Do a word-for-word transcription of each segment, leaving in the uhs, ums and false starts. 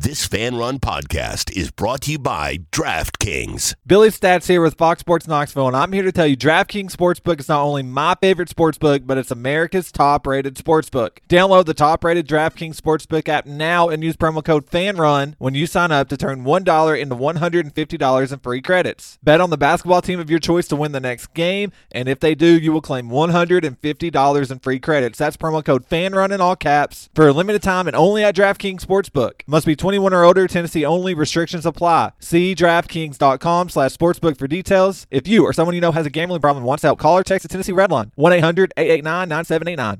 This Fan Run podcast is brought to you by DraftKings. Billy Stats here with Fox Sports Knoxville, and I'm here to tell you DraftKings Sportsbook is not only my favorite sportsbook, but it's America's top-rated sportsbook. Download the top-rated DraftKings Sportsbook app now and use promo code FANRUN when you sign up to turn one dollar into one hundred fifty dollars in free credits. Bet on the basketball team of your choice to win the next game, and if they do, you will claim one hundred fifty dollars in free credits. That's promo code FANRUN in all caps for a limited time and only at DraftKings Sportsbook. Must be twenty-one or older. Tennessee only. Restrictions apply. See DraftKings.com slash sportsbook for details. If you or someone you know has a gambling problem and wants help, call or text the Tennessee Redline, one eight hundred eight eight nine nine seven eight nine.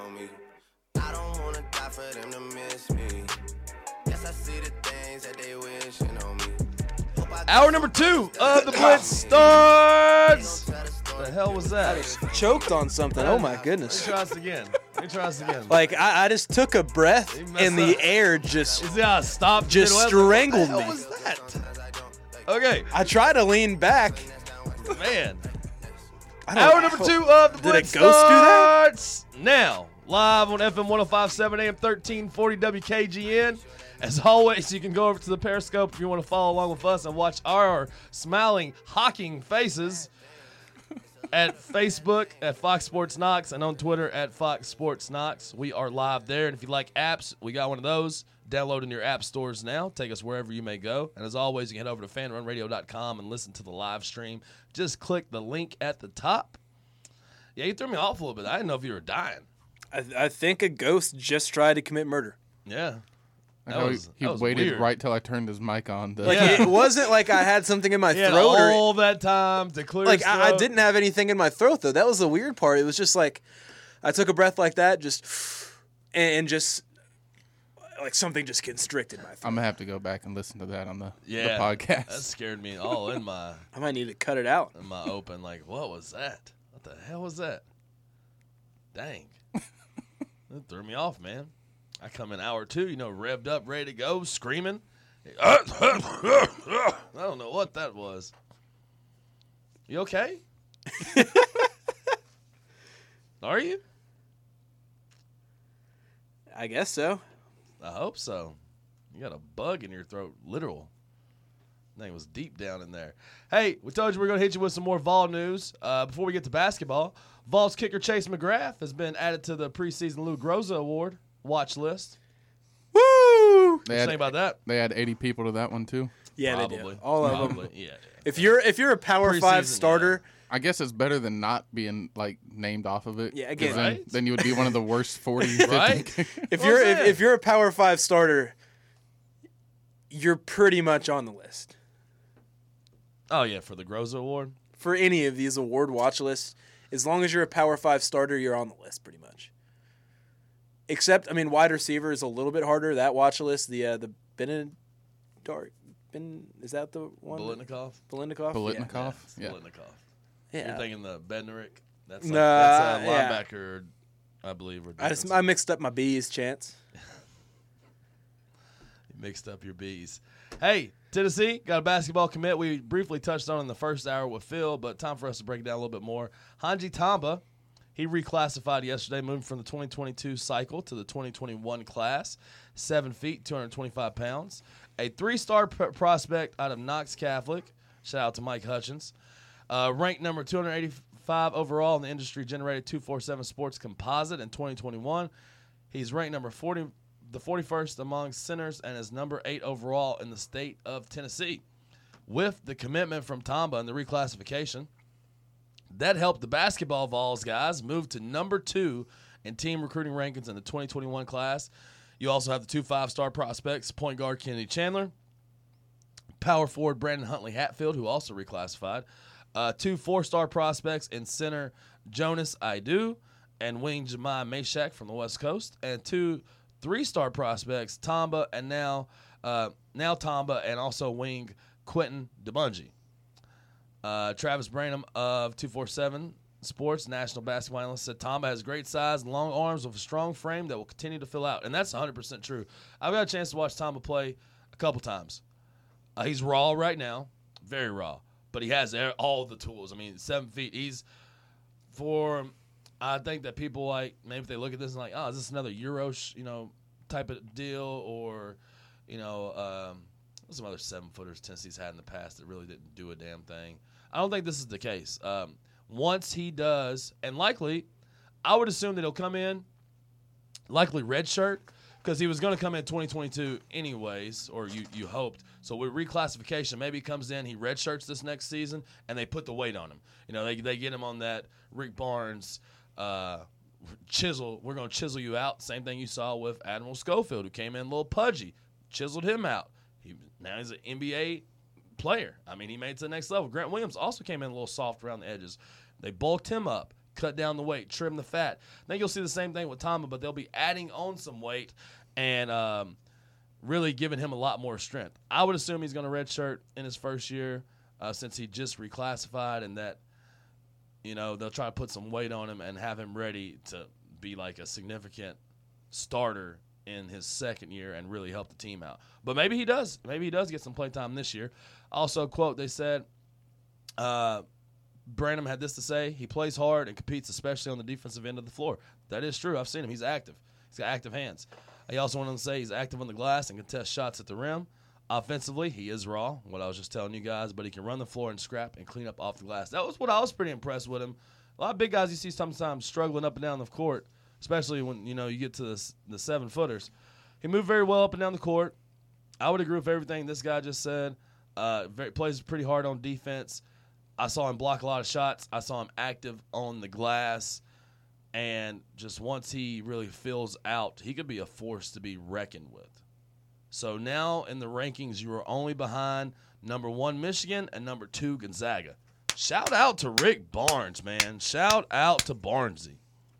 Hour number two of the Blitz starts. The hell was that? I just choked on something. Oh my goodness. Let me try this again. Let me try this again. Like I, I just took a breath and the up. air just You see how I stopped? just midway? strangled What the hell me. was that? Okay, I tried to lean back. man. I don't Hour know. number two of the Did a Blitz ghost do that? starts now. Live on F M one oh five point seven A M thirteen forty W K G N. As always, you can go over to the Periscope if you want to follow along with us and watch our smiling, hawking faces at Facebook at Fox Sports Knox and on Twitter at Fox Sports Knox. We are live there, and if you like apps, we got one of those. Download in your app stores now. Take us wherever you may go. And as always, you can head over to fan run radio dot com and listen to the live stream. Just click the link at the top. Yeah, you threw me off a little bit. I didn't know if you were dying. I, I think a ghost just tried to commit murder. Yeah. I That know was- he that was waited weird. right till I turned his mic on. The, Like Yeah. it wasn't like I had something in my He had throat or all that time to clear like his I, I throat. didn't have anything in my throat though. That was the weird part. It was just like I took a breath like that, just and, and just like something just constricted my throat. I'm gonna have to go back and listen to that on the, Yeah, the podcast. That scared me all in my I might need to cut it out. in my open. Like, what was that? What the hell was that? Dang, that threw me off, man. I come in hour two, you know, revved up, ready to go, screaming. I don't know what that was. You okay? Are you? I guess so. I hope so. You got a bug in your throat, literal. Thing was deep down in there. Hey, we told you we are going to hit you with some more Vol news. Uh, before we get to basketball, Vol's kicker Chase McGrath has been added to the preseason Lou Groza Award watch list. Woo! They What you had, think about that? they had eighty people to that one too. Yeah, Probably. they do. All of Probably. them. Yeah. If you're if you're a Power Preseason, Five yeah. starter, I guess it's better than not being like named off of it. Yeah, 'cause again- then, Right? then you would be one of the worst forty. fifty Right? if What you're was if, that? if you're a Power Five starter, you're pretty much on the list Oh, yeah, for the Groza Award? for any of these award watch lists. As long as you're a Power Five starter, you're on the list pretty much. Except, I mean, wide receiver is a little bit harder. That watch list, the uh, the Benedict, Ben, is that the one? Bolitnikov? Bolitnikov. Bolitnikov? It's Yeah. Bolitnikov. Yeah. You're thinking the Bednarik? That's, like, Nah, that's a yeah. linebacker, I believe. Or I just defensive. I mixed up my B's chance. Mixed up your B's. Hey, Tennessee got a basketball commit we briefly touched on in the first hour with Phil, but time for us to break it down a little bit more. Hanji Tamba, he reclassified yesterday, moving from the twenty twenty-two cycle to the twenty twenty-one class. Seven feet, two hundred twenty-five pounds. A three-star p- prospect out of Knox Catholic. Shout out to Mike Hutchins. Uh, ranked number two hundred eighty-five overall in the industry-generated two forty-seven Sports Composite in twenty twenty-one. He's ranked number forty, the forty-first among centers, and is number eight overall in the state of Tennessee. With the commitment from Tamba and the reclassification, that helped the basketball Vols guys move to number two in team recruiting rankings in the twenty twenty-one class. You also have the two five-star prospects, point guard Kennedy Chandler, power forward Brandon Huntley Hatfield, who also reclassified, uh, two four-star prospects in center Jonas Idu and wing Jemiah Mashak from the West Coast, and two three-star prospects, Tamba and now uh, now Tamba, and also wing Quentin DeBungy. Uh, Travis Branham of two forty-seven Sports, national basketball analyst, said Tamba has great size and long arms with a strong frame that will continue to fill out. And that's one hundred percent true. I've got a chance to watch Tamba play a couple times. Uh, he's raw right now, very raw, but he has all the tools. I mean, seven feet. He's for I think that people like maybe if they look at this and like, oh, is this another Euro, sh- you know, type of deal, or You know, um, there's some other seven footers Tennessee's had in the past that really didn't do a damn thing. I don't think this is the case. Um, once he does, and likely, I would assume that he'll come in, likely redshirt, because he was going to come in twenty twenty-two anyways, or you, you hoped. So with reclassification, maybe he comes in, he redshirts this next season, and they put the weight on him. You know, they they get him on that Rick Barnes uh, chisel. We're going to chisel you out. Same thing you saw with Admiral Schofield, who came in a little pudgy, chiseled him out. He now he's an N B A player. I mean, he made it to the next level. Grant Williams also came in a little soft around the edges. They bulked him up, cut down the weight, trim the fat. I think you'll see the same thing with Tamba, but they'll be adding on some weight and um, really giving him a lot more strength. I would assume he's going to redshirt in his first year uh, since he just reclassified, and that, you know, they'll try to put some weight on him and have him ready to be like a significant starter in his second year and really help the team out. But maybe he does. Maybe he does get some play time this year. Also, quote, they said, uh, Branham had this to say: he plays hard and competes, especially on the defensive end of the floor. That is true. I've seen him. He's active. He's got active hands. He also wanted to say he's active on the glass and can test shots at the rim. Offensively, he is raw, what I was just telling you guys, but he can run the floor and scrap and clean up off the glass. That was what I was pretty impressed with him. A lot of big guys you see sometimes struggling up and down the court, especially when, you know, you get to the, the seven-footers. He moved very well up and down the court. I would agree with everything this guy just said. Uh, very, plays pretty hard on defense. I saw him block a lot of shots. I saw him active on the glass. And just once he really fills out, he could be a force to be reckoned with. So now in the rankings, you are only behind number one Michigan and number two Gonzaga. Shout out to Rick Barnes, man. Shout out to Barnesy.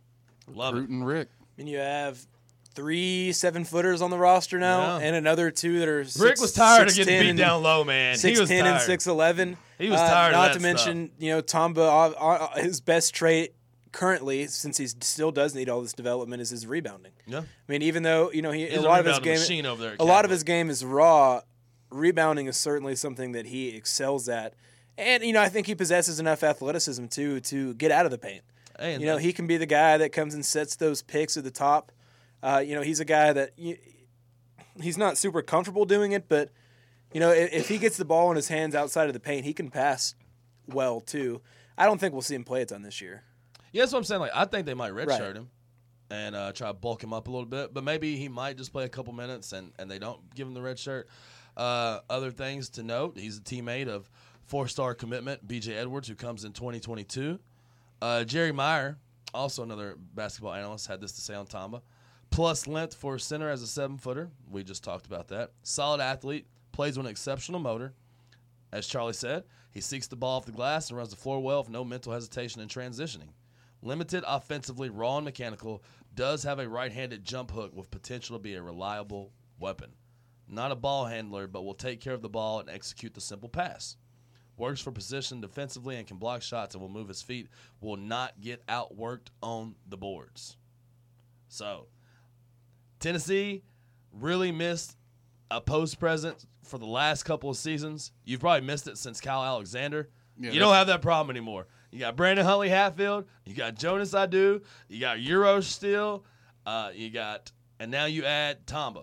Love it. Rootin' Rick. And you have three seven-footers on the roster now, Yeah. and another two that are six, Rick was tired of six, getting ten beat and, down low, man. He six was ten tired. and six eleven. He was Uh, tired of Not that to mention, you know, Tamba, uh, uh, his best trait currently, since he still does need all this development, is his rebounding. Yeah. I mean, even though, you know, he He's a a lot of his rebounding game, machine over there at a lot of Catholic. his game is raw. Rebounding is certainly something that he excels at, and you know, I think he possesses enough athleticism too to get out of the paint. Hey, and You know, that- he can be the guy that comes and sets those picks at the top. Uh, you know, he's a guy that you, he's not super comfortable doing it, but you know, if, if he gets the ball in his hands outside of the paint, he can pass well too. I don't think we'll see him play a ton this year. Yeah, that's what I'm saying. Like, I think they might redshirt Right. him and uh, try to bulk him up a little bit. But maybe he might just play a couple minutes and, and they don't give him the red shirt. Uh, other things to note, he's a teammate of four-star commitment B J Edwards, who comes in twenty twenty-two. Uh, Jerry Meyer, also another basketball analyst, had this to say on Tamba. Plus length for a center as a seven-footer. We just talked about that. Solid athlete, plays with an exceptional motor. As Charlie said, he seeks the ball off the glass and runs the floor well with no mental hesitation in transitioning. Limited offensively, raw and mechanical, does have a right-handed jump hook with potential to be a reliable weapon. Not a ball handler, but will take care of the ball and execute the simple pass. Works for position defensively and can block shots and will move his feet. Will not get outworked on the boards. So, Tennessee really missed a post presence for the last couple of seasons. You've probably missed it since Kyle Alexander. Yeah, you don't have that problem anymore. You got Brandon Huntley Hatfield. You got Jonas Adu. You got Euro still. Uh, you got, and now you add Tamba.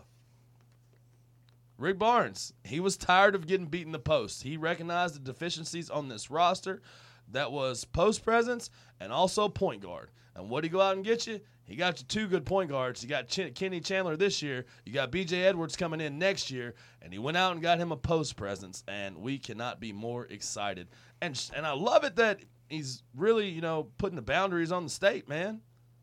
Rick Barnes, he was tired of getting beat in the post. He recognized the deficiencies on this roster. That was post presence and also point guard. And what did he go out and get you? He got you two good point guards. You got Ch- Kenny Chandler this year. You got B J Edwards coming in next year. And he went out and got him a post presence. And we cannot be more excited. And sh- and I love it that he's really, you know, putting the boundaries on the state, man.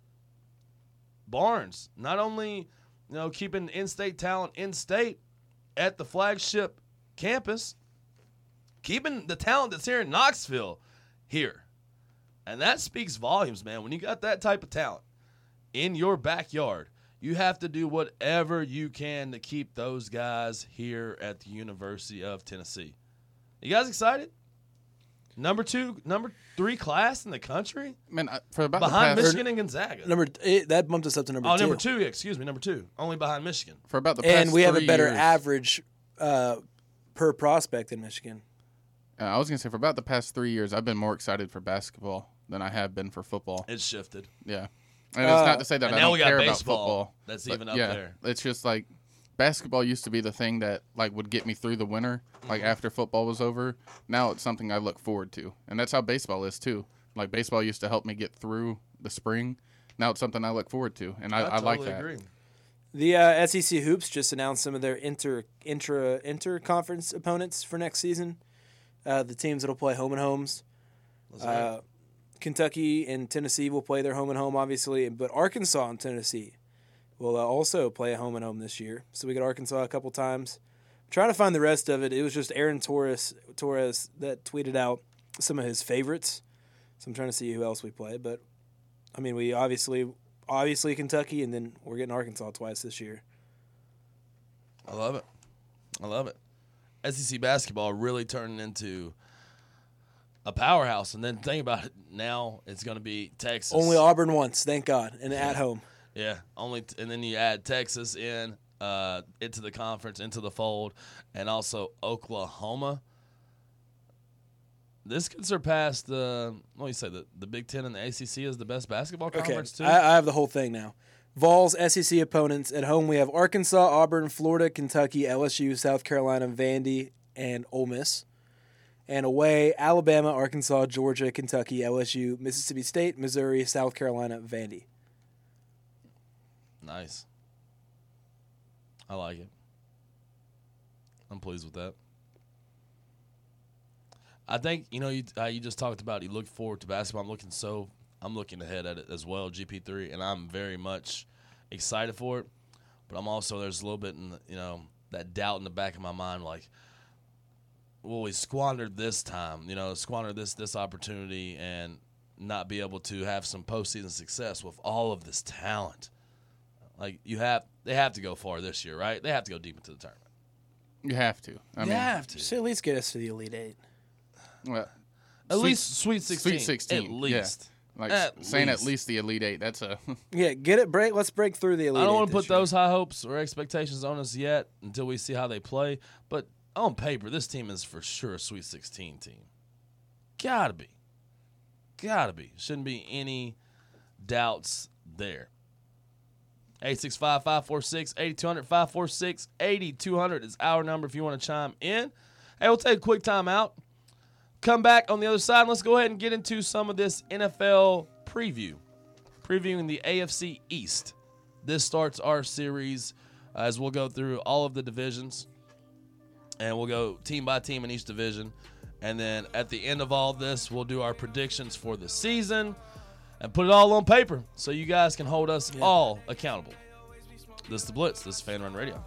Barnes, not only, you know, keeping in-state talent in-state at the flagship campus, keeping the talent that's here in Knoxville here. And that speaks volumes, man. When you got that type of talent in your backyard, you have to do whatever you can to keep those guys here at the University of Tennessee. You guys excited? Number two, number three class in the country? Man, I- for about Behind the past, Michigan and Gonzaga. Number it, that bumped us up to number oh, two. number two, excuse me, number two. Only behind Michigan. for about the past and we have a three better years, average uh, per prospect than Michigan. Uh, I was gonna say for about the past three years, I've been more excited for basketball than I have been for football. It's shifted. Yeah, and it's Uh, not to say that and I now don't we got care about baseball football. that's but even up yeah, there. it's just like basketball used to be the thing that like would get me through the winter, like after football was over. Now it's something I look forward to, and that's how baseball is too. Like baseball used to help me get through the spring. Now it's something I look forward to, and I, I, I totally like that. agree. The uh, S E C Hoops just announced some of their inter intra inter conference opponents for next season. Uh, the teams that'll play home and homes. Uh, Kentucky and Tennessee will play their home and home, obviously, but Arkansas and Tennessee will uh, also play a home and home this year. So we got Arkansas a couple times. I'm trying to find the rest of it. It was just Aaron Torres Torres that tweeted out some of his favorites. So I'm trying to see who else we play. But I mean, we obviously obviously Kentucky, and then we're getting Arkansas twice this year. I love it. I love it. S E C basketball really turning into a powerhouse. And then think about it. Now it's going to be Texas. Only Auburn once, thank God, and at home. Yeah, only, t- and then you add Texas in uh, into the conference, into the fold, and also Oklahoma. This could surpass the what do you say the, the Big Ten and the A C C as the best basketball Okay, conference too. I, I have the whole thing now. Vols S E C opponents at home. We have Arkansas, Auburn, Florida, Kentucky, L S U, South Carolina, Vandy, and Ole Miss. And away, Alabama, Arkansas, Georgia, Kentucky, L S U, Mississippi State, Missouri, South Carolina, Vandy. Nice. I like it. I'm pleased with that. I think you know you uh, you just talked about you look forward to basketball. I'm looking so I'm looking ahead at it as well, G P three, and I'm very much excited for it. But I'm also there's a little bit in the, you know that doubt in the back of my mind, like, well, we squandered this time, you know, squandered this this opportunity and not be able to have some postseason success with all of this talent. Like you have, they have to go far this year, right? They have to go deep into the tournament. You have to. I They mean, have to. Just at least get us to the Elite Eight. well, At Sweet- least Sweet Sixteen. Sweet sixteen, At yeah. least. like At saying least. at least the Elite Eight. That's a Yeah, get it. Break. Let's break through the Elite I don't Eight want to this put year. those high hopes or expectations on us yet until we see how they play. But on paper, this team is for sure a Sweet Sixteen team. Gotta be. Gotta be. Shouldn't be any doubts there. eight six five, five four six, eight two zero zero, five four six, eight two zero zero is our number if you want to chime in. Hey, we'll take a quick time out. Come back on the other side, and let's go ahead and get into some of this N F L preview. Previewing the A F C East. This starts our series uh, as we'll go through all of the divisions, and we'll go team by team in each division. And then at the end of all this, we'll do our predictions for the season and put it all on paper so you guys can hold us Yeah. all accountable. This is The Blitz. This is Fan Run Radio.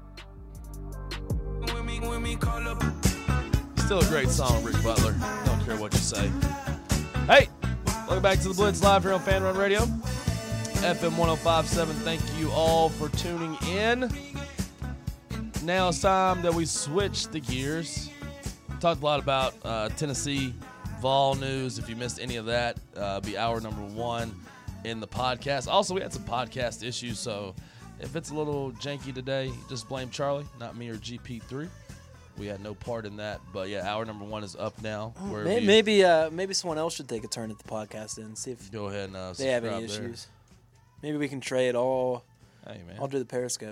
Still a great song, Rick Butler. Don't care what you say. Hey, welcome back to The Blitz live here on Fan Run Radio. F M one oh five point seven. Thank you all for tuning in. Now it's time that we switch the gears. Talked a lot about uh, Tennessee Vol news. If you missed any of that, uh, be hour number one in the podcast. Also, we had some podcast issues, so if it's a little janky today, just blame Charlie, not me or G P three. We had no part in that, but yeah, hour number one is up now. Where Maybe maybe, uh, maybe someone else should take a turn at the podcast and see if go ahead and uh, they have any subscribe there. issues. Maybe we can trade all. Hey man, I'll do the Periscope.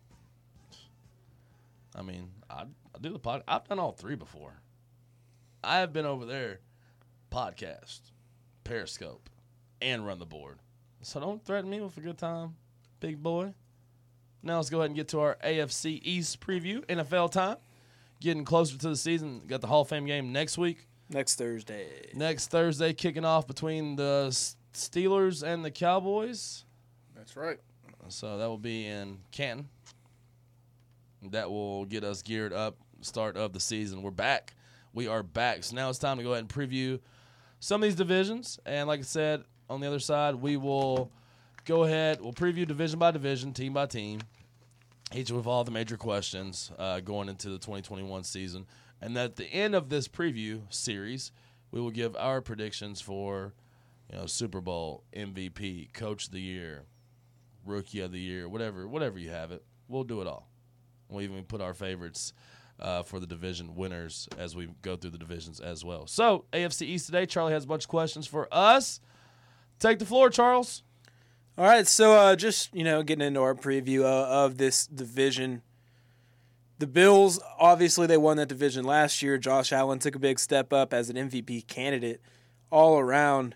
I mean, I I do the pod. I've done all three before. I have been over there, podcast, Periscope, and run the board. So don't threaten me with a good time, big boy. Now let's go ahead and get to our A F C East preview, N F L time. Getting closer to the season. Got the Hall of Fame game next week. Next Thursday. Next Thursday, kicking off between the S- Steelers and the Cowboys. That's right. So that will be in Canton. That will get us geared up. Start of the season. We're back. We are back. So now it's time to go ahead and preview some of these divisions. And like I said, on the other side, we will go ahead. We'll preview division by division, team by team, each with all the major questions uh, going into the twenty twenty-one season. And at the end of this preview series, we will give our predictions for, you know, Super Bowl, M V P, Coach of the Year, Rookie of the Year, whatever, whatever you have it. We'll do it all. We'll even put our favorites uh, for the division winners as we go through the divisions as well. So, A F C East today, Charlie has a bunch of questions for us. Take the floor, Charles. All right, so uh, just, you know, getting into our preview uh, of this division. The Bills, obviously, they won that division last year. Josh Allen took a big step up as an M V P candidate all around.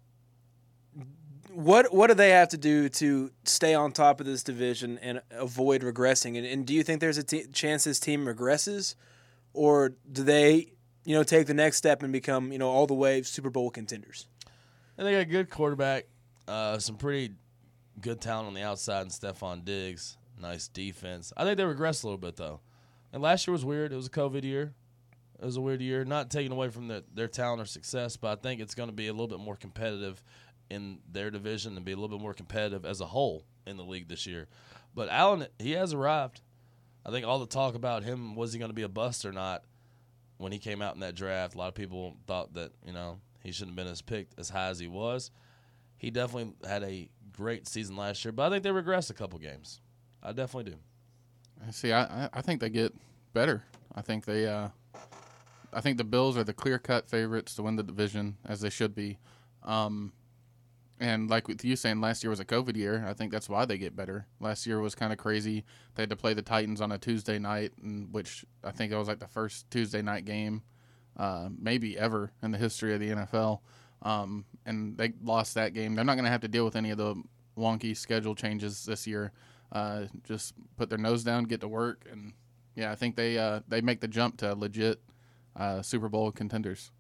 What what do they have to do to stay on top of this division and avoid regressing? And, and do you think there's a t- chance this team regresses? Or do they, you know, take the next step and become, you know, all the way Super Bowl contenders? And they got a good quarterback, uh, some pretty good talent on the outside, and Stephon Diggs. Nice defense. I think they regressed a little bit, though. And last year was weird. It was a COVID year. It was a weird year. Not taking away from the, their talent or success, but I think it's going to be a little bit more competitive in their division and be a little bit more competitive as a whole in the league this year. But Allen, he has arrived. I think all the talk about him, was he going to be a bust or not, when he came out in that draft, a lot of people thought that, you know, he shouldn't have been as picked as high as he was. He definitely had a great season last year, but I think they regressed a couple games. I definitely do. See, I I think they get better. I think they, uh, I think the Bills are the clear-cut favorites to win the division, as they should be. Um, and like with you saying, last year was a COVID year. I think that's why they get better. Last year was kind of crazy. They had to play the Titans on a Tuesday night, and which I think that was like the first Tuesday night game, uh, maybe ever in the history of the N F L. Um, and they lost that game. They're not going to have to deal with any of the wonky schedule changes this year. Uh, just put their nose down, get to work, and yeah, I think they uh, they make the jump to legit uh, Super Bowl contenders.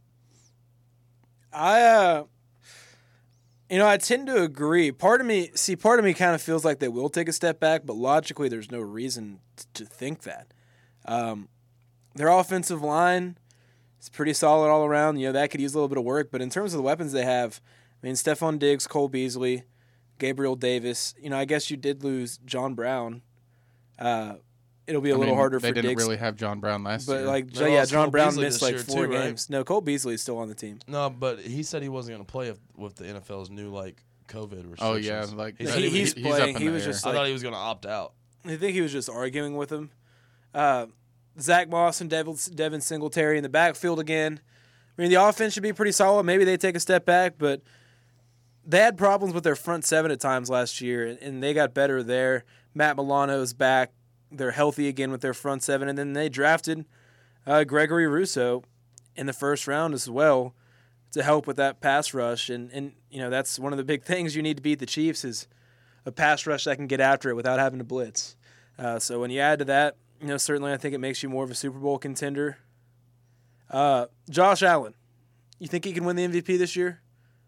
I, uh, you know, I tend to agree. Part of me, see, part of me kind of feels like they will take a step back, but logically, there's no reason t- to think that. Um, their offensive line is pretty solid all around. You know, that could use a little bit of work, but in terms of the weapons they have, I mean, Stephon Diggs, Cole Beasley, Gabriel Davis. You know, I guess you did lose John Brown. Uh, it'll be a I little mean, harder they for didn't Diggs. really have John Brown last but year. like, They yeah, lost John Cole Brown Beasley missed this like year four too, right? games. No, Cole Beasley is still on the team. No, but he said he wasn't going to play if, with the N F L's new, like, COVID restrictions. Oh, yeah, like, he that- said He, he, he's he's playing. up in He the was air. just I like, thought he was going to opt out. I think he was just arguing with him. Uh, Zach Moss and Devin, Devin Singletary in the backfield again. I mean, the offense should be pretty solid. Maybe they take a step back, but they had problems with their front seven at times last year, and, and they got better there. Matt Milano's back. They're healthy again with their front seven, and then they drafted uh, Gregory Rousseau in the first round as well to help with that pass rush. And, and, you know, that's one of the big things you need to beat the Chiefs is a pass rush that can get after it without having to blitz. Uh, so when you add to that, you know, certainly I think it makes you more of a Super Bowl contender. Uh, Josh Allen, you think he can win the M V P this year?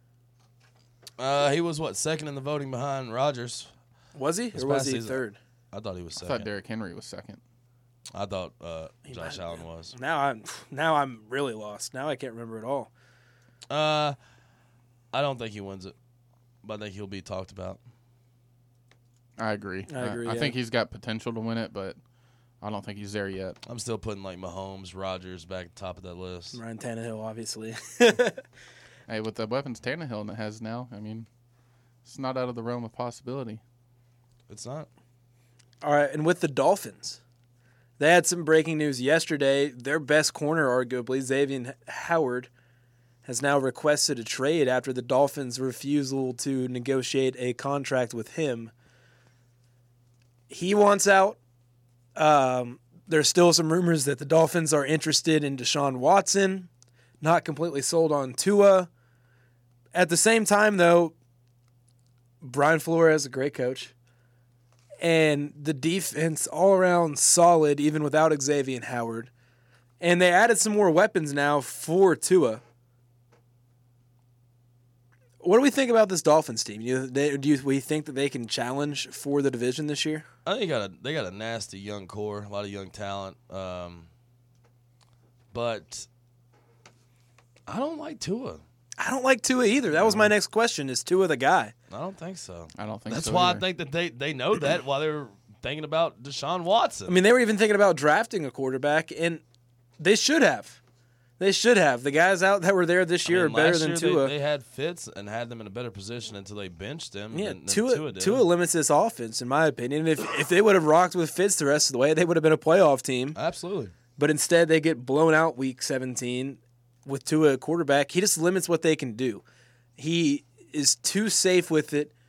Uh, he was, what, second in the voting behind Rodgers. Was he? This Or was past he season. third? I thought he was I second. thought Derrick Henry was second. I thought uh, He Josh might have Allen been. was. Now I'm now I'm really lost. Now I can't remember at all. Uh, I don't think he wins it, but I think he'll be talked about. I agree. I agree, I yeah. think he's got potential to win it, but I don't think he's there yet. I'm still putting, like, Mahomes, Rodgers back at the top of that list. Ryan Tannehill, obviously. Hey, with the weapons Tannehill has now, I mean, it's not out of the realm of possibility. It's not. All right, and with the Dolphins, they had some breaking news yesterday. Their best corner, arguably, Xavier Howard, has now requested a trade after the Dolphins' refusal to negotiate a contract with him. He wants out. Um, there's still some rumors that the Dolphins are interested in Deshaun Watson, not completely sold on Tua. At the same time, though, Brian Flores is a great coach. And the defense all around solid, even without Xavier Howard. And they added some more weapons now for Tua. What do we think about this Dolphins team? You, they, do you, we think that they can challenge for the division this year? I think they got a they got a nasty young core, a lot of young talent. Um, but I don't like Tua. I don't like Tua either. That was my next question. Is Tua the guy? I don't think so. I don't think That's so why either. I think that they, they know that while they were thinking about Deshaun Watson. I mean, they were even thinking about drafting a quarterback, and they should have. They should have. The guys out that were there this year I mean, are better last than year Tua. They, they had Fitz and had them in a better position until they benched him. yeah, than, than Tua, Tua did. Tua limits this offense, in my opinion. If if they would have rocked with Fitz the rest of the way, they would have been a playoff team. Absolutely. But instead, they get blown out week seventeen with Tua at quarterback. He just limits what they can do. He is too safe with it.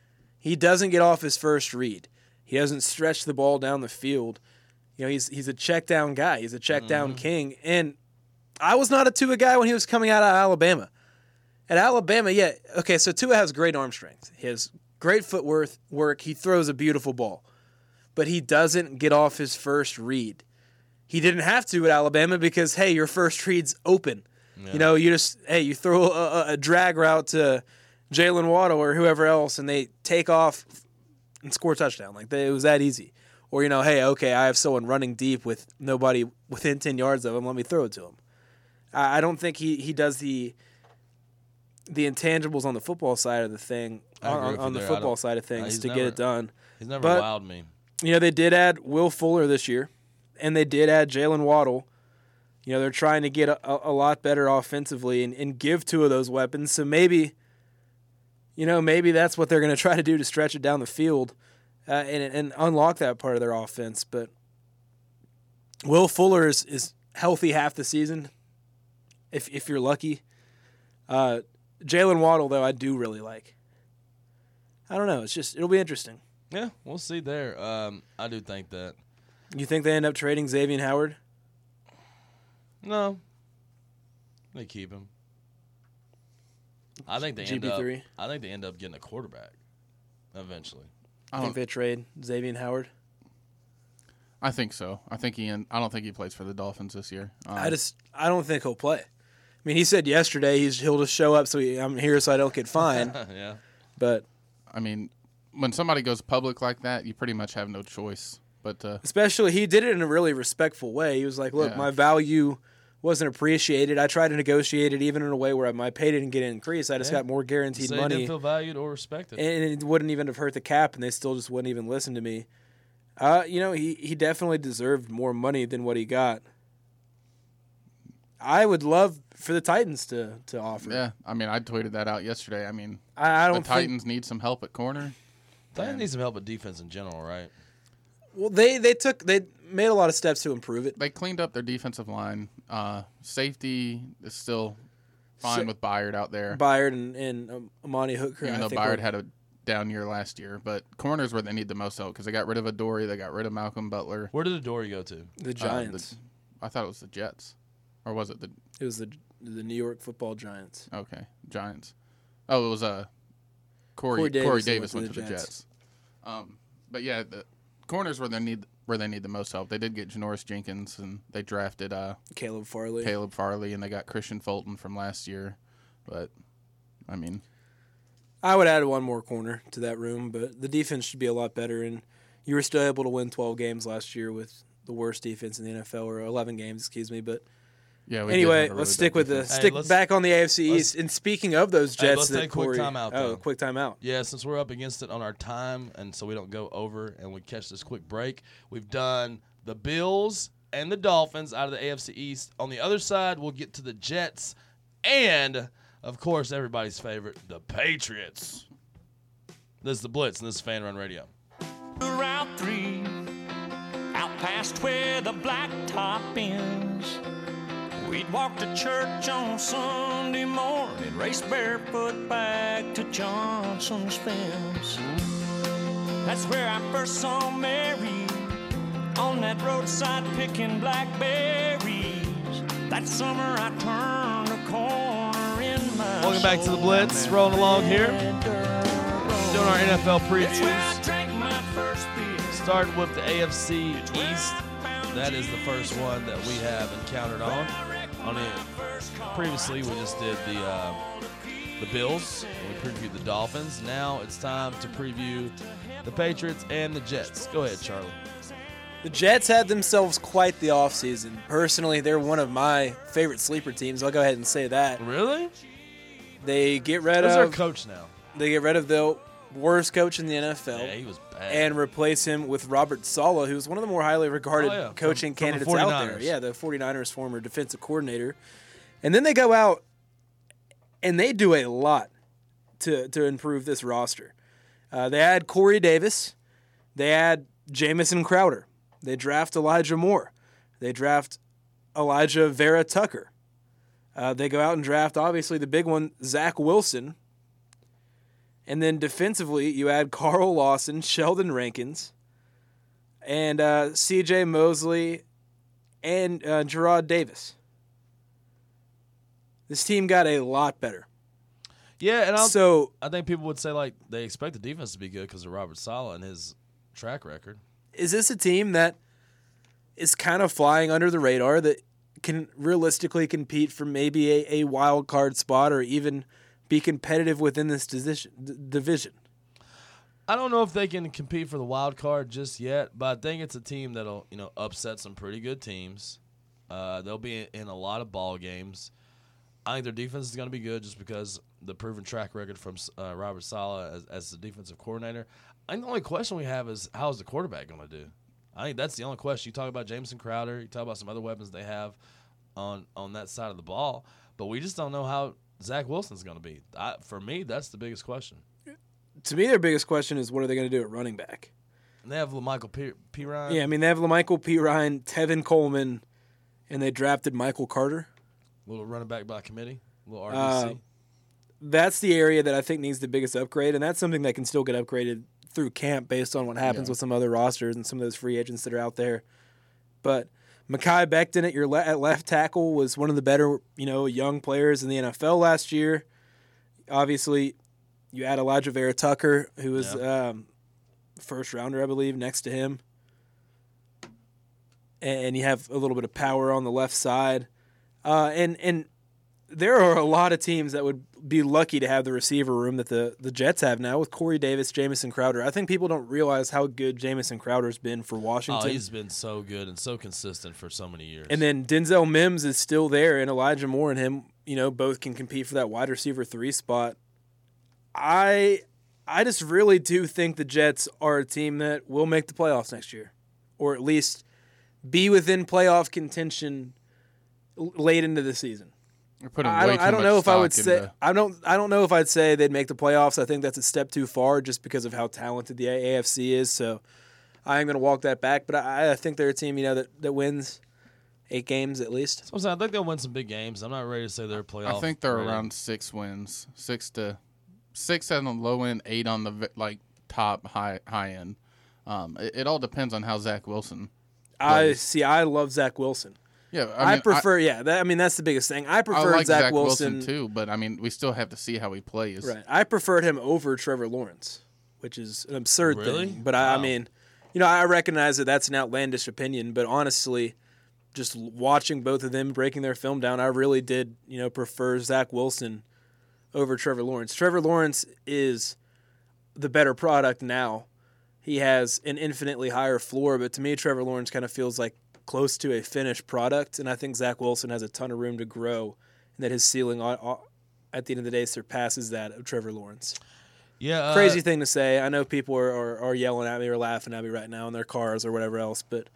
He doesn't get off his first read. He doesn't stretch the ball down the field. You know, he's he's a check down guy. He's a check mm-hmm. down king. And I was not a Tua guy when he was coming out of Alabama. At Alabama, yeah, okay, so Tua has great arm strength. He has great footwork. Work. He throws a beautiful ball. But he doesn't get off his first read. He didn't have to at Alabama because, hey, your first read's open. Yeah. You know, you just, hey, you throw a, a drag route to Jalen Waddle or whoever else, and they take off and score a touchdown. Like, they, it was that easy. Or, you know, hey, okay, I have someone running deep with nobody within ten yards of him. Let me throw it to him. I, I don't think he, he does the the intangibles on the football side of the thing, on, on the there. football side of things to never, get it done. He's never but, wowed me. You know, they did add Will Fuller this year, and they did add Jalen Waddle. You know, they're trying to get a, a lot better offensively and, and give two of those weapons. So maybe, you know, maybe that's what they're going to try to do to stretch it down the field uh, and, and unlock that part of their offense. But Will Fuller is, is healthy half the season, if if you're lucky. Uh, Jalen Waddle, though, I do really like. I don't know. It's just, it'll be interesting. Yeah, we'll see there. Um, I do think that. You think they end up trading Xavier Howard? No. They keep him. I think they G B three. end up. I think they end up getting a quarterback eventually. I think they trade Xavier Howard. I think so. I think he. I don't think he plays for the Dolphins this year. Um, I just. I don't think he'll play. I mean, he said yesterday he's he'll just show up so he, I'm here so I don't get fined. Yeah. But I mean, when somebody goes public like that, you pretty much have no choice. But uh, especially he did it in a really respectful way. He was like, "Look, yeah. my value wasn't appreciated. I tried to negotiate it even in a way where my pay didn't get increased. I just yeah. got more guaranteed so money. Didn't feel valued or respected, and it wouldn't even have hurt the cap, and they still just wouldn't even listen to me. Uh, you know, he he definitely deserved more money than what he got. I would love for the Titans to, to offer. Yeah, I mean, I tweeted that out yesterday. I mean, I, I don't the Titans think, need some help at corner. Titans need some help at defense in general, right? Well, they, they took they made a lot of steps to improve it. They cleaned up their defensive line. Uh, safety is still fine so, with Byard out there. Byard and, and um, Amani Hooker. Even I though think Byard had a down year last year, but corners where they need the most help because they got rid of Adoree, they got rid of Malcolm Butler. Where did Adoree go to? The Giants. Uh, the, I thought it was the Jets, or was it the? It was the the New York Football Giants. Okay, Giants. Oh, it was uh, Corey Corey Davis, Corey Davis went, went to the Jets. Jets. Um, but yeah, the corners where they need where they need the most help. They did get Janoris Jenkins, and they drafted uh Caleb Farley. Caleb Farley, and they got Christian Fulton from last year. But I mean, I would add one more corner to that room, but the defense should be a lot better. And you were still able to win twelve games last year with the worst defense in the N F L, or eleven games, excuse me. But yeah, we anyway, really let's stick with defense. the hey, stick back on the A F C East. And speaking of those Jets, hey, let's that take a quick Corey, timeout. Oh, though. quick timeout. Yeah, since we're up against it on our time, and so we don't go over, and we catch this quick break. We've done the Bills and the Dolphins out of the A F C East. On the other side, we'll get to the Jets and, of course, everybody's favorite, the Patriots. This is the Blitz, and this is Fan Run Radio. Route three, out past where the blacktop ends. We'd walk to church on Sunday morning, race barefoot back to Johnson's fence. That's where I first saw Mary, on that roadside picking blackberries. That summer I turned a corner in my Welcome back to the Blitz, rolling along here. Doing our N F L previews. Starting with the A F C East. That is the first one that we have encountered on. On it, previously, we just did the uh, the Bills. And we previewed the Dolphins. Now it's time to preview the Patriots and the Jets. Go ahead, Charlie. The Jets had themselves quite the offseason. Personally, they're one of my favorite sleeper teams. I'll go ahead and say that. Really? They get rid Who's of their coach now? They get rid of the worst coach in the N F L. Yeah, he was bad. And replace him with Robert Saleh, who's one of the more highly regarded oh, yeah. coaching from, candidates from the out there. Yeah, the 49ers former defensive coordinator. And then they go out and they do a lot to, to improve this roster. Uh, they add Corey Davis. They add Jamison Crowder. They draft Elijah Moore. They draft Elijah Vera Tucker. Uh, they go out and draft, obviously, the big one, Zach Wilson. And then defensively, you add Carl Lawson, Sheldon Rankins, and uh, C J Mosley, and uh, Gerard Davis. This team got a lot better. Yeah, and I'll, so I think people would say like they expect the defense to be good because of Robert Saleh and his track record. is this a team that is kind of flying under the radar that can realistically compete for maybe a, a wild card spot or even be competitive within this division? division? I don't know if they can compete for the wild card just yet, but I think it's a team that'll, you know, upset some pretty good teams. Uh, they'll be in a lot of ball games. I think their defense is going to be good just because the proven track record from uh, Robert Saleh as, as the defensive coordinator. I think the only question we have is how is the quarterback going to do? I think that's the only question. You talk about Jamison Crowder, you talk about some other weapons they have on on that side of the ball, but we just don't know how Zach Wilson's going to be. I, for me, that's the biggest question. To me, their biggest question is what are they going to do at running back? And they have LaMichael P. P. Ryan. Yeah, I mean, they have LaMichael P. Ryan, Tevin Coleman, and they drafted Michael Carter. A little running back by committee, a little R B C. Uh, that's the area that I think needs the biggest upgrade, and that's something that can still get upgraded through camp based on what happens Yeah. with some other rosters and some of those free agents that are out there. But Mekhi Becton at your le- at left tackle was one of the better, you know, young players in the N F L last year. Obviously, you add Elijah Vera Tucker, who was Yeah. um, first rounder, I believe, next to him, and you have a little bit of power on the left side. Uh, and and there are a lot of teams that would be lucky to have the receiver room that the, the Jets have now with Corey Davis, Jamison Crowder. I think people don't realize how good Jamison Crowder's been for Washington. Oh, he's been so good and so consistent for so many years. And then Denzel Mims is still there, and Elijah Moore and him, you know, both can compete for that wide receiver three spot. I I just really do think the Jets are a team that will make the playoffs next year, or at least be within playoff contention l- late into the season. You're putting I way don't, too I don't much know if I would stock say into- I don't I don't know if I'd say they'd make the playoffs. I think that's a step too far just because of how talented the A F C is. So I am going to walk that back. But I, I think they're a team, you know, that, that wins eight games at least. So I'm saying I think they'll win some big games. I'm not ready to say they're a playoff. I think they're ready. around six wins, six to six on the low end, eight on the vi- like top high high end. Um, it, it all depends on how Zach Wilson. I plays. see. I love Zach Wilson. Yeah, I, I, mean, prefer. yeah, that, I mean that's the biggest thing. I I, prefer I like Zach, Zach, Wilson. too, but I mean we still have to see how he plays. Right. I preferred him over Trevor Lawrence, which is an absurd Really? thing. But I, I Wow. mean, you know, I recognize that that's an outlandish opinion. But honestly, just watching both of them breaking their film down, I really did, you know, prefer Zach Wilson over Trevor Lawrence. Trevor Lawrence is the better product now. He has an infinitely higher floor, but to me, Trevor Lawrence kind of feels like close to a finished product, and I think Zach Wilson has a ton of room to grow, and that his ceiling on, on, at the end of the day surpasses that of Trevor Lawrence. Yeah, uh, Crazy thing to say. I know people are, are, are yelling at me or laughing at me right now in their cars or whatever else, but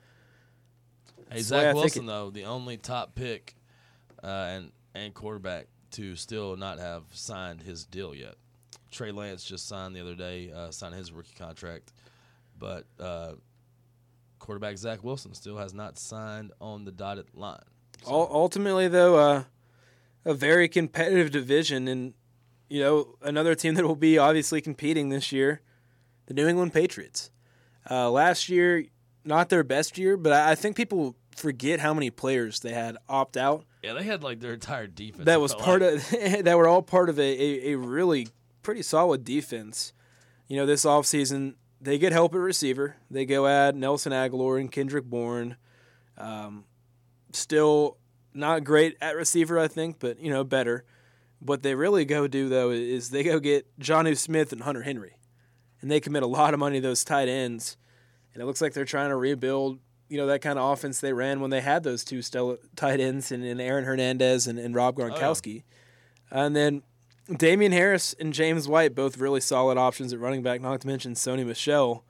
Hey, That's the way I Zach think Wilson it- though, the only top pick uh, and and quarterback to still not have signed his deal yet. Trey Lance just signed the other day, uh, signed his rookie contract, but uh, quarterback Zach Wilson still has not signed on the dotted line. So, ul- ultimately, though, uh, a very competitive division, and you know another team that will be obviously competing this year, the New England Patriots. Uh, last year, not their best year, but I I think people forget how many players they had opt out. yeah, they had like their entire defense. That it was felt part like. of that were all part of a, a, a really pretty solid defense. You know, this offseason, they get help at receiver. They go add Nelson Aguilar and Kendrick Bourne. Um, still not great at receiver, I think, but, you know, better. What they really go do, though, is they go get Jonnu Smith and Hunter Henry. And they commit a lot of money to those tight ends. And it looks like they're trying to rebuild, you know, that kind of offense they ran when they had those two stellar tight ends and, and Aaron Hernandez and, and Rob Gronkowski. And then Damian Harris and James White, both really solid options at running back, not to mention Sony Michel.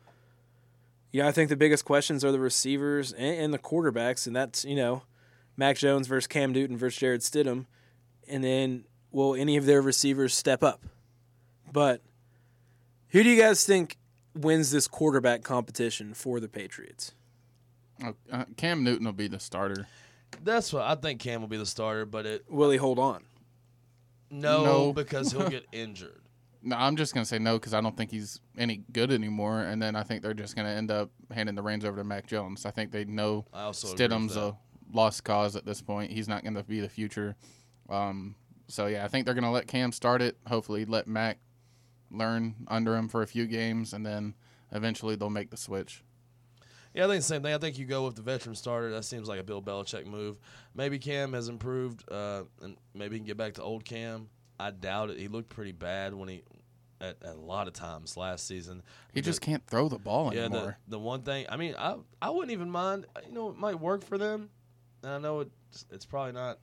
You know, I think the biggest questions are the receivers and, and the quarterbacks, and that's, you know, Mac Jones versus Cam Newton versus Jared Stidham. And then will any of their receivers step up? But who do you guys think wins this quarterback competition for the Patriots? Oh, uh, Cam Newton will be the starter. That's what I think. Cam will be the starter, but it Will he hold on? no, No. because he'll get injured. No, I'm just going to say no because I don't think he's any good anymore. And then I think they're just going to end up handing the reins over to Mac Jones. I think they know I also agree with Stidham's that. a lost cause at this point. He's not going to be the future. Um, so, yeah, I think they're going to let Cam start it. Hopefully let Mac learn under him for a few games, and then eventually they'll make the switch. Yeah, I think the same thing. I think you go with the veteran starter. That seems like a Bill Belichick move. Maybe Cam has improved, uh, and maybe he can get back to old Cam. I doubt it. He looked pretty bad when he at, at a lot of times last season. He The- just can't throw the ball yeah, anymore. the, the one thing, I mean, I I wouldn't even mind. You know, it might work for them. And I know it's, it's probably not.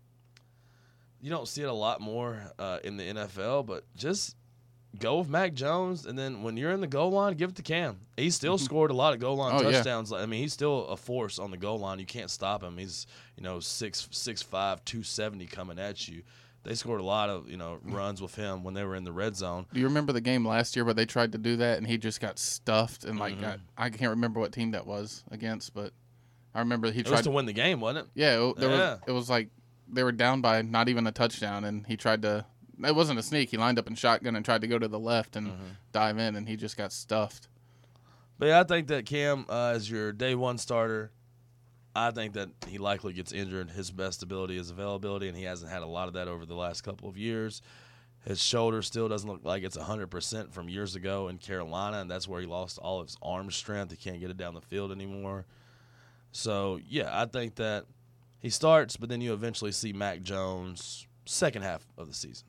You don't see it a lot more uh, in the N F L, but just go with Mac Jones, and then when you're in the goal line, give it to Cam. He still scored a lot of goal line Oh, yeah. touchdowns. I mean, he's still a force on the goal line. You can't stop him. He's, you know, six six five, two seventy coming at you. They scored a lot of, you know, runs with him when they were in the red zone. Do you remember the game last year where they tried to do that and he just got stuffed and like Mhm. got, I can't remember what team that was against, but I remember he It was tried to win the game, wasn't it? Yeah, it, there Yeah. was it was like they were down by not even a touchdown and he tried to it wasn't a sneak. He lined up in shotgun and tried to go to the left and Mm-hmm. dive in and he just got stuffed. But yeah, I think that Cam, uh, as your day one starter, I think that he likely gets injured. His best ability is availability, and he hasn't had a lot of that over the last couple of years. His shoulder still doesn't look like it's one hundred percent from years ago in Carolina, and that's where he lost all of his arm strength. He can't get it down the field anymore. So, yeah, I think that he starts, but then you eventually see Mac Jones second half of the season.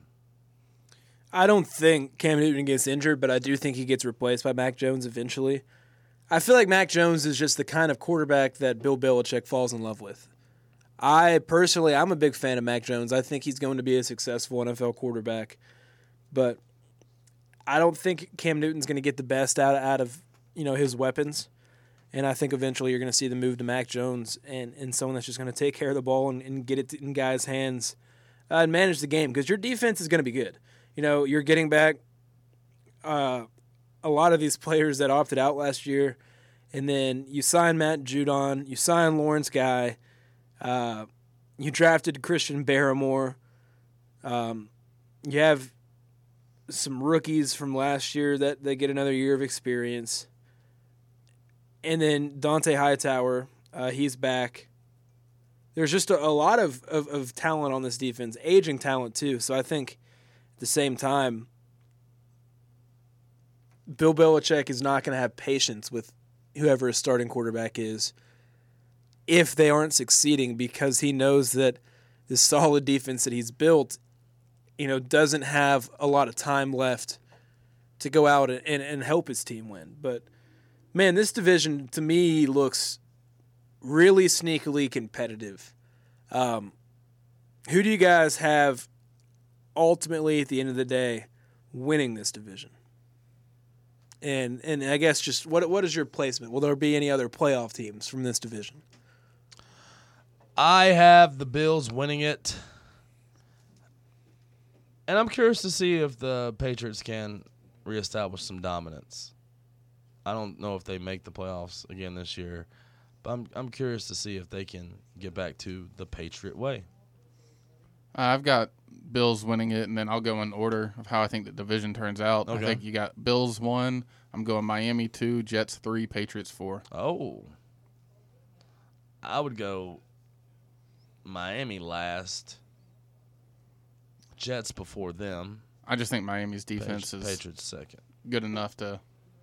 I don't think Cam Newton gets injured, but I do think he gets replaced by Mac Jones eventually. I feel like Mac Jones is just the kind of quarterback that Bill Belichick falls in love with. I personally, I'm a big fan of Mac Jones. I think he's going to be a successful N F L quarterback, but I don't think Cam Newton's going to get the best out of, out of you know his weapons. And I think eventually you're going to see the move to Mac Jones and, and someone that's just going to take care of the ball and, and get it in guys' hands uh, and manage the game because your defense is going to be good. You know, you're getting back uh, a lot of these players that opted out last year, and then you sign Matt Judon, you sign Lawrence Guy, uh, you drafted Christian Barrymore, um, you have some rookies from last year that they get another year of experience, and then Dante Hightower, uh, he's back. There's just a, a lot of, of, of talent on this defense, aging talent too, so I think at the same time, Bill Belichick is not going to have patience with whoever his starting quarterback is if they aren't succeeding because he knows that this solid defense that he's built, you know, doesn't have a lot of time left to go out and, and, and help his team win. But, man, this division to me looks really sneakily competitive. Um, who do you guys have ultimately at the end of the day winning this division? And and I guess just what what is your placement? Will there be any other playoff teams from this division? I have the Bills winning it. And I'm curious to see if the Patriots can reestablish some dominance. I don't know if they make the playoffs again this year, but I'm I'm curious to see if they can get back to the Patriot way. Uh, I've got Bills winning it, and then I'll go in order of how I think the division turns out. Okay. I think you got Bills one. I'm going Miami two, Jets three, Patriots four. Oh. I would go Miami last, Jets before them, I just think Miami's defense Patri- is Patriots second. good enough to,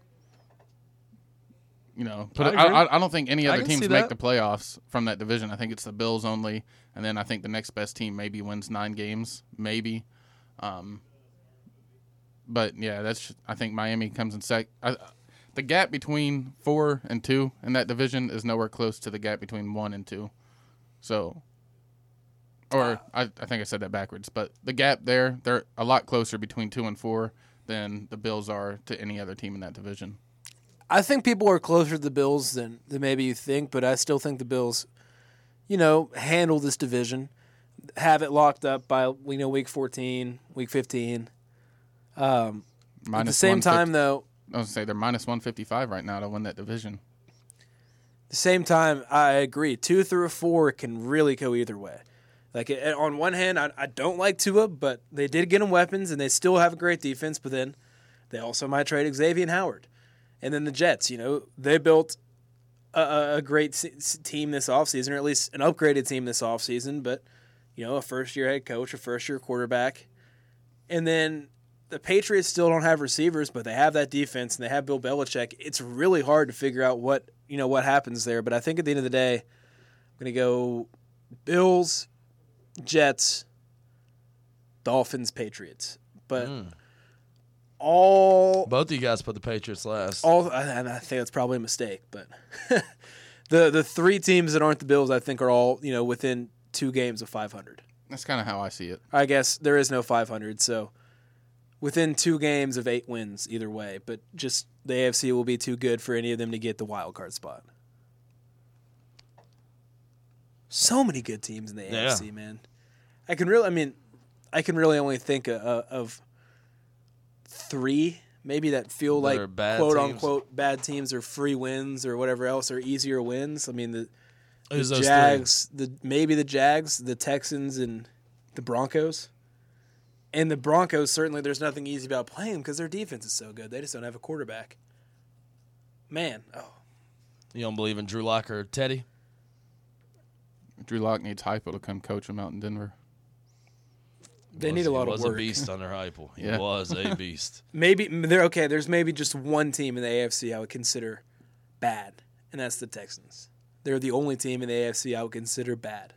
you know, put. I It, I, agree. I, I don't think any I other can teams see make that. the playoffs from that division. I think it's the Bills only, and then I think the next best team maybe wins nine games, maybe. Um, but yeah, that's. I think Miami comes in sec. I, the gap between four and two in that division is nowhere close to the gap between one and two. So, or I, I think I said that backwards. But the gap there, they're a lot closer between two and four than the Bills are to any other team in that division. I think people are closer to the Bills than, than maybe you think, but I still think the Bills, you know, handle this division, have it locked up by, you know, week fourteen, week fifteen. Um, at the Minus same one fifty time, though, I was gonna say they're minus one fifty five right now to win that division. the same time, I agree. Two through four can really go either way. Like, it, on one hand, I, I don't like Tua, but they did get him weapons, and they still have a great defense, but then they also might trade Xavier Howard. And then the Jets, you know, they built a, a great s- team this offseason, or at least an upgraded team this offseason, but, you know, a first-year head coach, a first-year quarterback. And then the Patriots still don't have receivers, but they have that defense, and they have Bill Belichick. It's really hard to figure out what, you know, what happens there. But I think at the end of the day, I'm going to go Bills, Jets, Dolphins, Patriots. But Mm. all Both of you guys put the Patriots last. all and I think that's probably a mistake, but the the three teams that aren't the Bills, I think, are all, you know, within two games of five hundred. That's kind of how I see it. I guess there is no five hundred, so within two games of eight wins either way. But just the A F C will be too good for any of them to get the wild card spot. So many good teams in the Yeah. A F C, man. I can really, I mean, I can really only think of, of three, maybe that feel That like are bad quote teams? unquote bad teams or free wins or whatever else or easier wins. I mean, the, the Who's those three? Jags, the maybe the Jags, the Texans, and the Broncos. And the Broncos, certainly there's nothing easy about playing them because their defense is so good. They just don't have a quarterback. Man, oh, You don't believe in Drew Lock or Teddy? Drew Lock needs Hypo to come coach him out in Denver. they Was- need a lot he of was work. a beast under Heupel. He Yeah. was a beast. Maybe they're okay. There's maybe just one team in the A F C I would consider bad, and that's the Texans. They're the only team in the A F C I would consider bad.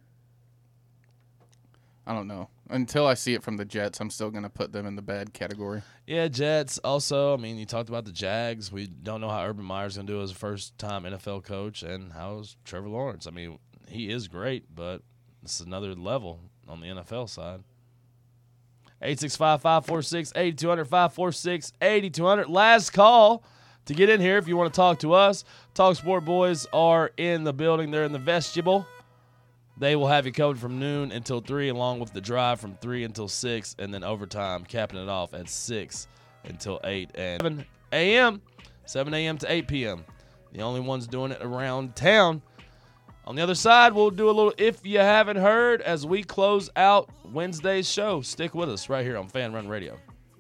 I don't know. Until I see it from the Jets, I'm still going to put them in the bad category. Yeah, Jets. Also, I mean, you talked about the Jags. We don't know how Urban Meyer's going to do as a first-time N F L coach, and how's Trevor Lawrence. I mean, he is great, but this is another level on the N F L side. eight six five, five four six, eight two zero zero, five four six, eight two zero zero. Last call to get in here if you want to talk to us. Talk Sport boys are in the building. They're in the vestibule. They will have you covered from noon until three, along with the drive from three until six, and then overtime, capping it off at six until eight and seven a.m., seven a.m. to eight p.m. The only ones doing it around town. On the other side, we'll do a little If You Haven't Heard as we close out Wednesday's show. Stick with us right here on Fan Run Radio.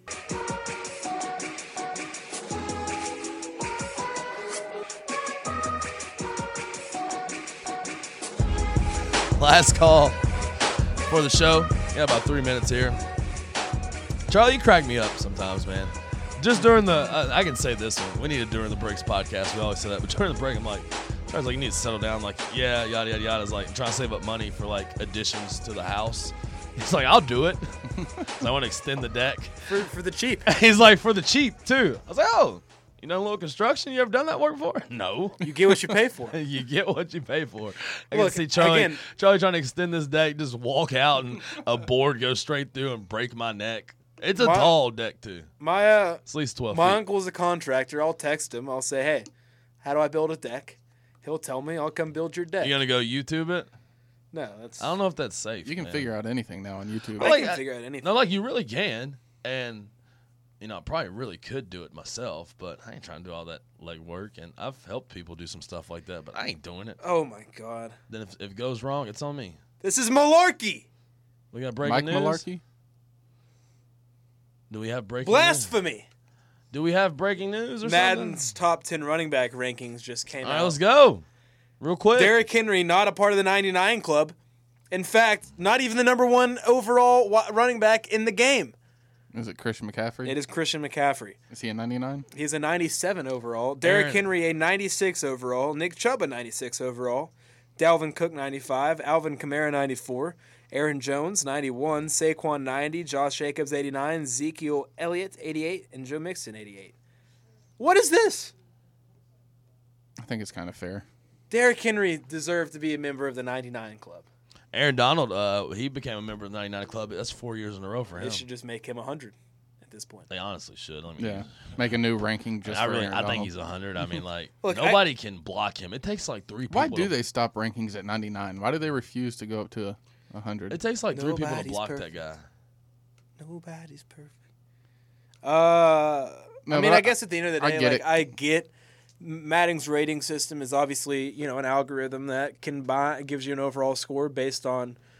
Last call for the show. Got about three minutes here. Charlie, you crack me up sometimes, man. Just during the, uh, I can say this one. We need it during the breaks podcast. We always say that, but during the break, I'm like, Charlie's like, you need to settle down. Like, yeah, yada yada yada. Is like trying to save up money for like additions to the house. He's like, I'll do it. I want to extend the deck. For for the cheap. He's like, for the cheap too. I was like, oh, you done a little construction? You ever done that work before? No. You get what you pay for. You get what you pay for. I Look, can see Charlie, again- Charlie trying to extend this deck, just walk out and a board goes straight through and break my neck. It's a My- tall deck too. My uh, It's at least twelve my feet. uncle's a contractor. I'll text him. I'll say, hey, how do I build a deck? He'll tell me. I'll come build your deck. You gonna go YouTube it? No, that's. I don't know if that's safe. You can man. figure out anything now on YouTube. I like- can figure out anything. No, like you really can, and you know, I probably really could do it myself, but I ain't trying to do all that legwork. And I've helped people do some stuff like that, but I ain't doing it. Oh my god, Then if, if it goes wrong, it's on me. this is malarkey, We got breaking Mike news. Malarkey? Do we have breaking news? blasphemy. Do we have breaking news or Madden's top ten running back rankings just came something? All right, out. let's go. Real quick. Derrick Henry not a part of the ninety-nine club. In fact, not even the number one overall wa- running back in the game. Is it Christian McCaffrey? It is Christian McCaffrey. Is he a ninety-nine? He's a ninety-seven overall. Derrick Aaron. Henry a ninety-six overall. Nick Chubb a ninety-six overall. Dalvin Cook ninety-five. Alvin Kamara ninety-four. Aaron Jones ninety-one. Saquon ninety. Josh Jacobs eighty-nine. Ezekiel Elliott eighty-eight. And Joe Mixon eighty-eight. What is this? I think it's kind of fair. Derrick Henry deserved to be a member of the ninety-nine club. Aaron Donald, uh, he became a member of the ninety-nine Club. That's four years in a row for him. They should just make him one hundred at this point. They honestly should. I mean, Yeah. Make a new ranking just I for really, Aaron I think Donald. he's one hundred. I mean, like, Look, I- nobody can block him. It takes like three people. Why do to- they stop rankings at ninety-nine? Why do they refuse to go up to one hundred? It takes like three people to Nobody's block perfect. that guy. Nobody's perfect. Uh, No, I mean, but I, I- guess at the end of the I day, get like it. I get Madden's rating system is obviously, you know, an algorithm that can buy gives you an overall score based on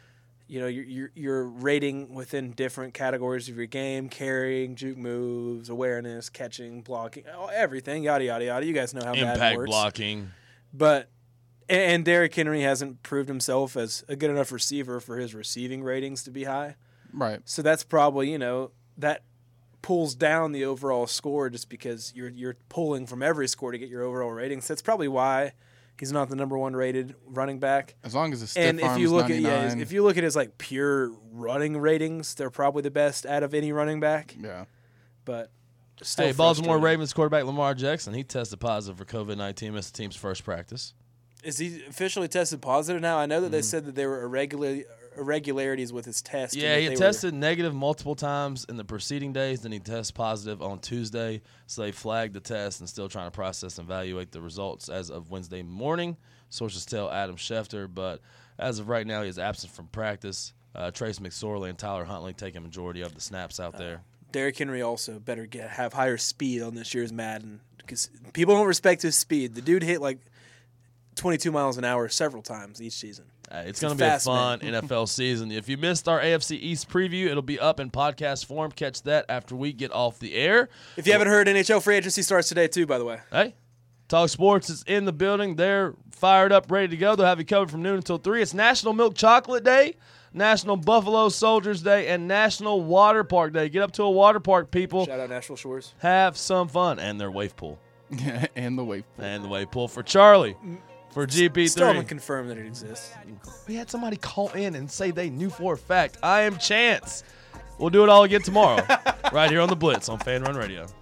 you know, your, your your rating within different categories of your game: carrying, juke moves, awareness, catching, blocking, everything, yada yada yada. You guys know how Impact Madden works. blocking. But and Derrick Henry hasn't proved himself as a good enough receiver for his receiving ratings to be high. Right. So that's probably, you know, that pulls down the overall score just because you're you're pulling from every score to get your overall ratings. That's probably why he's not the number one rated running back. As long as his stiff And if arm's you look ninety-nine. at yeah, if you look at his like pure running ratings, they're probably the best out of any running back. yeah. But still Hey, Baltimore frustrating. Ravens quarterback Lamar Jackson, he tested positive for COVID nineteen, missed the team's first practice. Is he officially tested positive now? I know that Mm-hmm. they said that there were irregular irregularities with his test. and Yeah, that he they tested negative multiple times in the preceding days. Then he tested positive on Tuesday. So they flagged the test and still trying to process and evaluate the results as of Wednesday morning. Sources tell Adam Schefter. But as of right now, he is absent from practice. Uh, Trace McSorley and Tyler Huntley taking majority of the snaps out there. Were, Derrick Henry also better get have higher speed on this year's Madden because people don't respect his speed. The dude hit like twenty-two miles an hour several times each season. Uh, it's He's going a to be a fast fun man. N F L season. If you missed our A F C East preview, it'll be up in podcast form. Catch that after we get off the air. If you haven't heard, N H L free agency starts today too. By the way, Hey, Talk Sports is in the building. They're fired up, ready to go. They'll have you covered from noon until three. It's National Milk Chocolate Day, National Buffalo Soldiers Day, and National Water Park Day. Get up to a water park, people. shout out Nashville Shores. Have some fun. And their wave pool. and the wave pool. And the wave pool for Charlie. For G P Still three. haven't confirmed that it exists. We had somebody call in and say they knew for a fact. I am Chance. We'll do it all again tomorrow, right here on The Blitz on Fan Run Radio.